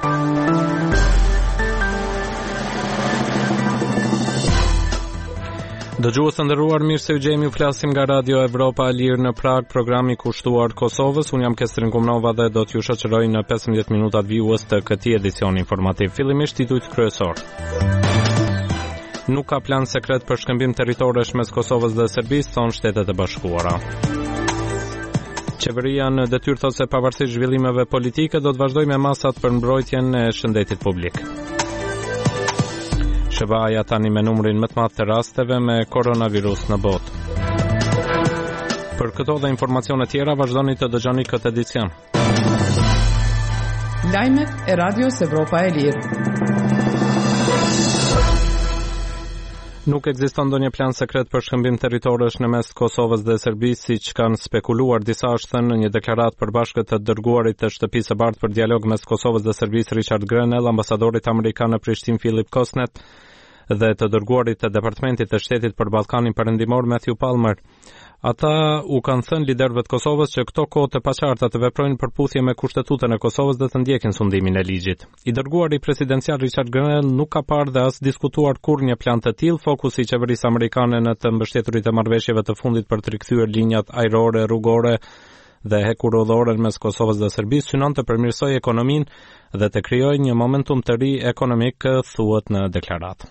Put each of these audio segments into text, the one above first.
Dëgjues të nderuar, mirë se u gjemi, u flasim nga Radio Evropa e Lirë në Prag, programi kushtuar Kosovës. Unë jam Kestrin Kumnova dhe do t'ju shoqëroj në 15 minutat vijues të këtij edicioni informativ. Fillimisht titujt kryesor. Nuk ka plan sekret për shkëmbim territorësh mes Kosovës dhe Serbisë, thonë Shtetet e Bashkuara. Qeveria në detyrë thotë se pavarësisht zhvillimeve politike do të vazhdojë me masat për mbrojtjen e shëndetit publik. Shëvaja tani me numrin më të madh të rasteve me koronavirus në botë. Për këto dhe informacione tjera vazhdoni të dëgjoni këtë edicion. Lajmet e Radios Evropa e Lirë. Nuk ekziston ndonjë plan sekret për shkëmbim territorësh në mes Kosovës dhe Serbisë, siç kanë spekuluar disa, është thënë në një deklaratë përbashkët të dërguarit të Shtëpisë së Bardhë për dialog mes Kosovës dhe Serbisë Richard Grenell, ambasadorit amerikan në Prishtinë Philip Kosnet dhe të dërguarit të Departamentit të Shtetit për Ballkanin Perëndimor Matthew Palmer. Ata u kanë thënë liderëve të Kosovës që këto kohë të paqarta të veprojnë përputhje me kushtetutën e Kosovës dhe të ndjekin sundimin e ligjit. I dërguari presidencial Richard Grenell nuk ka parë dhe as diskutuar kurrë një plan të tillë. Fokusi i qeverisë amerikane në të mbështeturit e marrëveshjeve të fundit për të rikthyer linjat ajrore, rrugore dhe hekurudhore mes Kosovës dhe Serbisë synon të përmirësojë ekonominë dhe të krijojë një momentum të ri ekonomik, thuhet në deklaratë.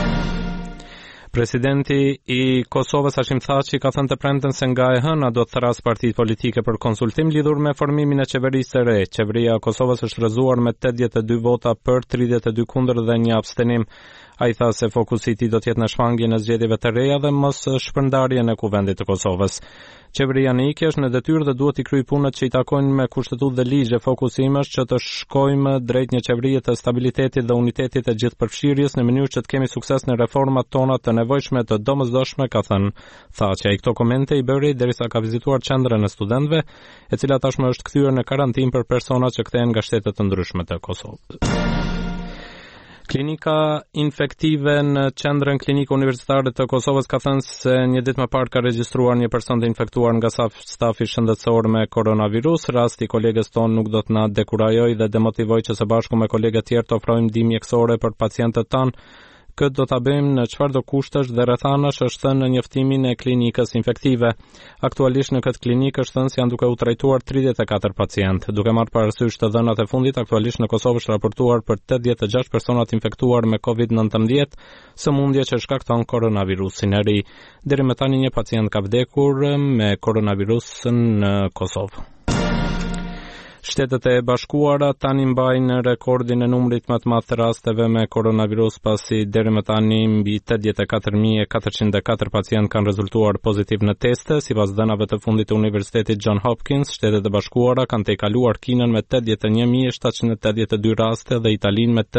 Presidenti i Kosovës Hashim Thaçi ka thënë të premten se nga e hëna do të thrasë partitë politike për konsultim lidhur me formimin e qeverisë së re. Qeveria e Kosovës është rrëzuar me 82 vota për, 32 kundër dhe një abstenim. Ai tha se fokusi i tij do të jetë në shmangjen e zgjedhjeve të reja dhe mos shpërndarjen e kuvendit të Kosovës. Qeveria në ikje është në detyrë dhe duhet i kryej punët që i takojnë me kushtetutë dhe ligje. Fokusi im është që të shkojmë drejt një qeverie të stabilitetit dhe unitetit të gjithëpërfshirjes në mënyrë që të kemi sukses në reformat tona të nevojshme të domosdoshme, ka thënë Thaçi. Ai këto komente i bëri derisa ka vizituar qendrën e studentëve, e cila tashmë është kthyer në karantinë për persona që kthehen nga shtete të ndryshme të Kosovës. Klinika infektive në qendrën klinike universitare të Kosovës ka thënë se një ditë më parë ka regjistruar një person të infektuar nga stafi shëndetësor me koronavirus. Rasti i kolegës tonë nuk do të na dekurajojë dhe demotivojë që së bashku me kolegët tjerë të ofrojmë ndihmë mjekësore për pacientët tanë. Këtë do ta bëjmë në çfarëdo kushtesh dhe rrethanash, është thënë në njoftimin e klinikës infektive. Aktualisht në këtë klinikë është thënë se janë duke u trajtuar 34 pacientë. Duke marrë parasysh të dhënat e fundit, aktualisht në Kosovë është raportuar për 86 persona të infektuar me COVID-19, sëmundje që shkakton koronavirusin e ri. Deri më tani një pacient ka vdekur me koronavirusën në Kosovë. Shtetet e Bashkuara tani mbajnë rekordin e numrit më të madh të rasteve me koronavirus, pasi deri më tani mbi 84.404 pacientë kanë rezultuar pozitiv në teste. Sipas dhënave të fundit të Universitetit John Hopkins, Shtetet e Bashkuara kanë tejkaluar Kinën me 81.782 raste dhe Italinë me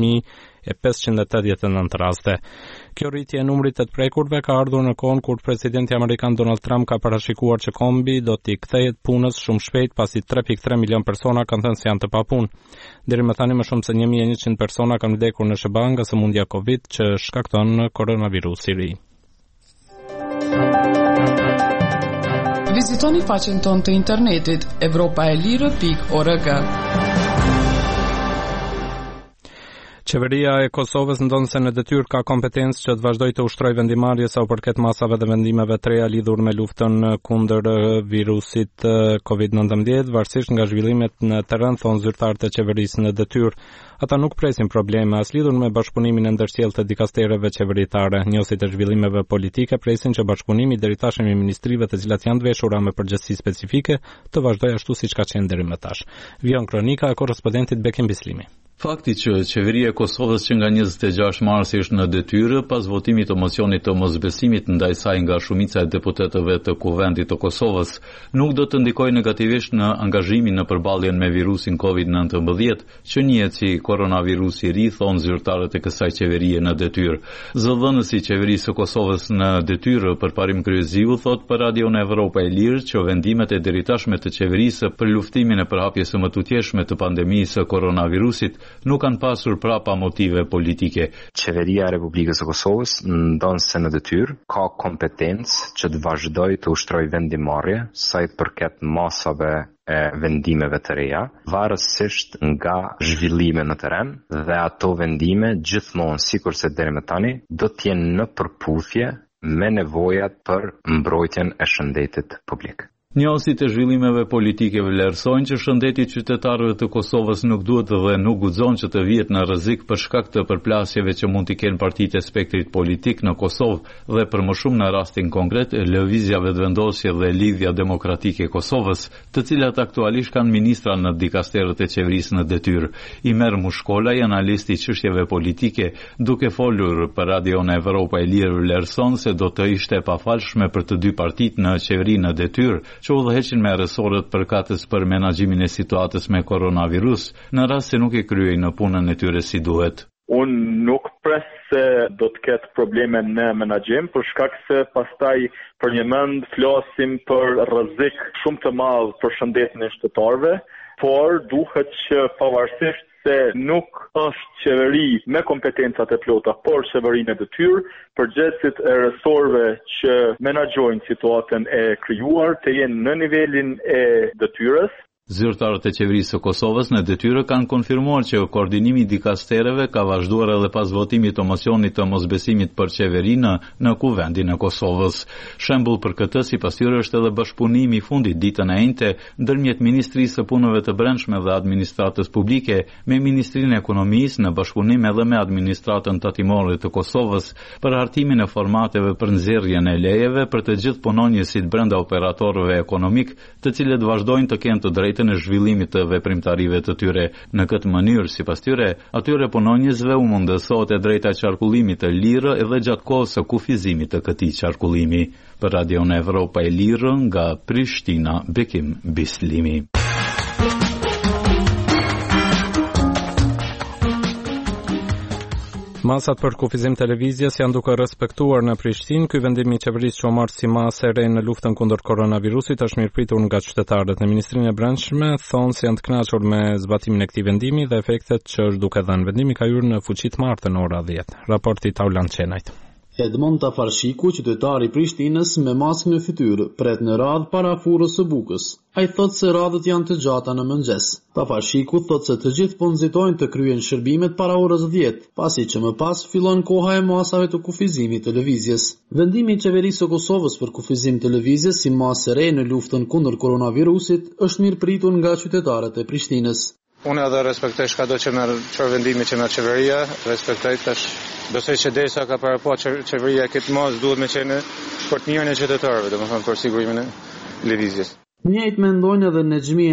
80.589 raste. Kjo rritje e numrit të prekurve ka ardhur në kohën kur presidenti amerikan Donald Trump ka parashikuar që kombi do t'i kthehet punës shumë shpejt, pasi 3.3 milion persona kanë thënë se janë të papunë. Deri më tani më shumë se 1.100 persona kanë vdekur në SBA nga sëmundja Covid që shkakton koronavirusi i ri. Vizitoni faqen tonë të internetit evropaelire.org. Qeveria e Kosovës ndonë se në detyrë ka kompetencë që të vazhdoj të ushtroj vendimarrje sa u përket masave dhe vendimeve të reja lidhur me luftën kundër virusit COVID-19, varësisht nga zhvillimet në terren, thonë zyrtarët e qeverisë në detyrë. Ata nuk presin probleme as lidhur me bashkëpunimin e ndërsjellë të dikastereve qeveritare. Njohësit e zhvillimeve politike presin që bashkëpunimi deri tash me ministrive të cilat janë të veshura me përgjegjësi specifike të vazhdojë ashtu siç ka qenë deri më tash. Vjen kronika e korrespondentit Bekim Bislimi. Fakti që qeveria e Kosovës që nga 26 marsi është në detyrë pas votimit të mocionit të mosbesimit ndaj saj nga shumica e deputetëve të Kuvendit të Kosovës nuk do të ndikojë negativisht në angazhimin në përballjen me virusin COVID-19 që njihet si koronavirusi i ri, thonë zyrtarët e kësaj qeverie në detyrë. Zëdhënësi i qeverisë së Kosovës në detyrë Përparim Kryeziu thot për Radion Evropa e Lirë që vendimet e deritashme të qeverisë për luftimin e përhapjes së mëtutjeshme të pandemisë së koronavirusit nuk kanë pasur prapa motive politike. Qeveria e Republikës së Kosovës ndonë se në detyrë ka kompetencë që të vazhdoj të ushtroj vendimarrje sa i përket masave e vendimeve të reja, varësisht nga zhvillime në terren dhe ato vendime gjithmonë sikurse deri më tani do të jenë në përputhje me nevojat për mbrojtjen e shëndetit publik. Njësit e zhvillimeve politike vlerësojnë që shëndeti i qytetarëve të Kosovës nuk duhet dhe nuk guxon që të vihet në rrezik për shkak të përplasjeve që mund t'i kenë partitë e spektrit politik në Kosovë dhe për më shumë në rastin konkret lëvizja vetëvendosje dhe Lidhja Demokratike e Kosovës, të cilat aktualisht kanë ministra në dikasterët e qeverisë në detyrë. Imer Mushkolaj, analisti i çështjeve politike, duke folur për Radion Evropa e Lirë, vlerëson se do të ishte e pafalshme për të dy partitë në qeveri në detyrë që udhëheqin me resorët përkatës për menaxhimin e situatës me koronavirus, në rast se nuk e kryejnë në punën e tyre si duhet. Unë nuk pres se do të ketë probleme në menaxhim, për shkak se pastaj për një mend flasim për rrezik shumë të madh për shëndetin e shtetërorëve, por duhet që pavarësisht se nuk është qeveri me kompetencat e plota, por qeverinë e detyrë, përgjegjësit e resorëve që menaxhojnë situatën e krijuar të jenë në nivelin e detyrës. Zyrtarët e qeverisë së Kosovës në detyrë kanë konfirmuar që koordinimi i dikastereve ka vazhduar edhe pas votimit të mocionit të mosbesimit për qeverinë në Kuvendin e Kosovës. Shembull për këtë sipas tyre është edhe bashkëpunimi i fundit ditën e njëjtë ndërmjet Ministrisë së Punëve të Brendshme dhe Administratës Publike me Ministrinë e Ekonomisë në bashkëpunim edhe me Administratën Tatimore të Kosovës për hartimin e formateve për nxjerrjen e lejeve për të gjithë punonjësit brenda operatorëve ekonomik, të cilët vazhdojnë të kenë të drejtë në zhvillimit të veprimtarive të tyre. Në këtë mënyrë, sipas tyre, atyre punonjësve u mundësohet e drejta e qarkullimit të lirë edhe gjatë kohës së kufizimit të këtij qarkullimi. Për Radion Evropa e Lirë, nga Prishtina, Bekim Bislimi. Masat për kufizim televizjes janë duke respektuar në Prishtinë. Ky vendim i qeverisë që u marr si masë e re në luftën kundër koronavirusit është mirëpritur nga qytetarët. Në Ministrinë e Brendshme thonë se janë të kënaqur me zbatimin e këtij vendimi dhe efektet që është duke dhënë. Vendimi ka hyrë në fuqi të martë në ora 10. Raporti Taulan Çenajt. Edmond Tafarshiku, qytetari i Prishtinës me maskën në fytyrë, pret në radhë para furrës së Bukës. Ai thotë se radhët janë të gjata në mëngjes. Tafarshiku thotë se të gjithë po nxitojnë të kryejnë shërbimet para orës 10, pasi që më pas fillon koha e masave të kufizimit të lëvizjes. Vendimi i qeverisë së Kosovës për kufizim të lëvizjes si masë e re në luftën kundër koronavirusit është mirëpritur nga qytetarët e Prishtinës. Unë edhe respektoj çdo që vendimi që merr qeveria, respektoj tash. Besoj që derisa ka parapo qeveria këtë mos duhet me qenë për të mirën e qytetarëve, domethënë për sigurimin e lëvizjes. Njëjtë mendojnë edhe Nexhmi